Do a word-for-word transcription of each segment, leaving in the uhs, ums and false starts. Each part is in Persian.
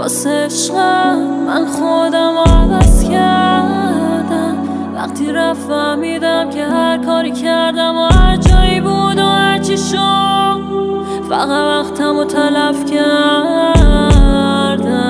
واسه عشقم من خودم عوض کردم. وقتی رفت فهمیدم که هر کاری کردم و هر جایی بود و هر چی شد فقط وقتم رو تلف کردم.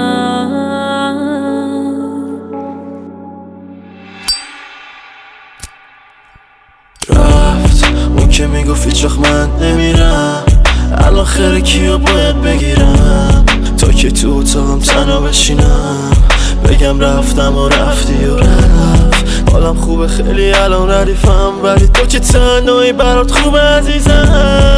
رفت اون که میگفت هیچ وقت من نمیرم، الان خیره کیو باید بگیرم تا که تو اتاقم تنها بشینم بگم رفتم و رفتی و رفت. حالم خوبه خیلی الان ردیفم، ولی تو که تنهایی برات خوبه عزیزم.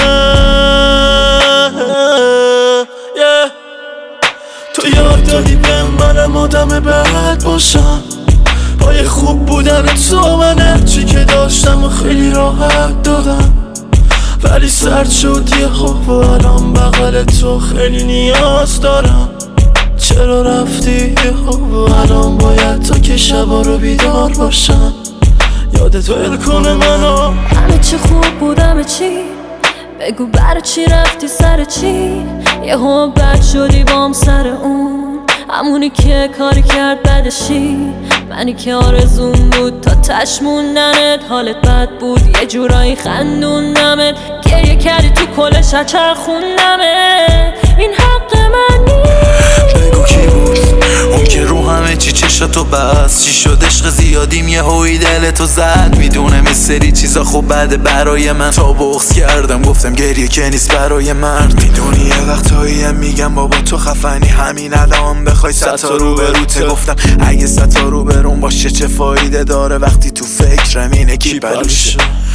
yeah. تو یاد دادی به منم آدم بد باشم، پای خوب بودن تو من هرچی که داشتم و خیلی راحت دادم، ولی سرد شد یه خوب و الان بغل تو خیلی نیاز دارم. چرا رفتی یه خوب و الان باید تا که شبا رو بیدار باشم یادت ول کنه منو. همه چی خوب بود همه چی، بگو برای چی رفتی سر چی؟ یه هم بد شدی بام سر اون، همونی که کاری کرد بدشی، منی که آرزون بود تا تش موندنت. حالت بد بود یه جورایی خندوندمت، گریه کردی تو کل شچر خوندمت. این حق من نیست. بگو کی بود اون که رو همه چی چشاتو بست؟ چی شد عشق زیادیم یه هوی دلتو زد؟ میدونم یه سری چیزا خوب بده برای من، تا بغض کردم گفتم گریه که نیست برای مرد. میدونی یه وقتایی میگم بابا تو خفنی، همین الان بخوای ستا رو به روته. گفتم اگه ستا رو برون باشه چه فایده داره وقتی تو فکرم اینه کی بلوشه.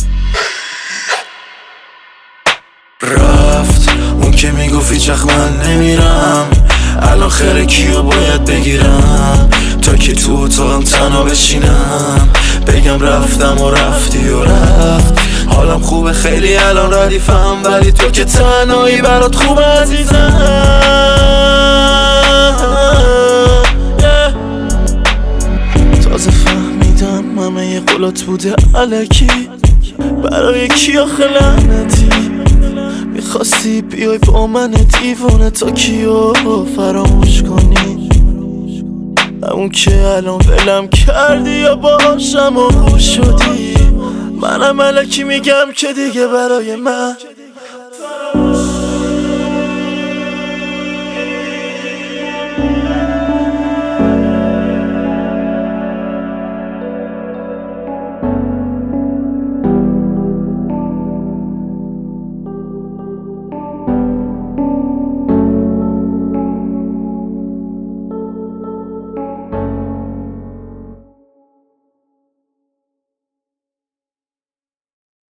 رفت اون که میگفت هیچ وقت من نمیرم، الان خیره کیو باید بگیرم تا که تو اتاقم تنها بشینم بگم رفتم و رفتی و رفت. حالم خوبه خیلی الان ردیفم، ولی تو که تنهایی برات خوبه عزیزم. yeah. تازه فهمیدم همه یه قولات بوده الکی، برای کی آخه لعنتی؟ میخواستی بیای با من دیوانه تا کیو فراموش کنی، همون که الان ولم کردی یا باشم و خوش شدی. منم الکی میگم که دیگه برای من